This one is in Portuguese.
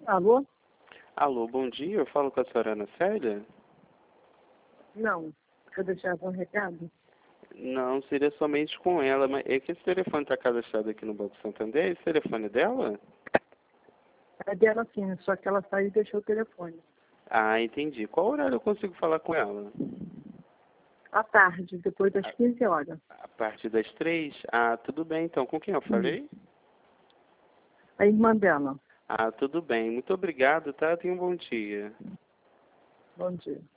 Alô? Alô, bom dia. Eu falo com a senhora Ana Célia? Não. Quer deixar algum recado? Não, seria somente com ela, mas é que esse telefone está cadastrado aqui no Banco Santander. Esse telefone é dela? É dela sim, só que ela saiu e deixou o telefone. Ah, entendi. Qual horário eu consigo falar com ela? À tarde, depois das 15 horas. A partir das 3? Ah, tudo bem. Então, com quem eu falei? A irmã dela. Ah, tudo bem. Muito obrigado, tá? Tenha um bom dia. Bom dia.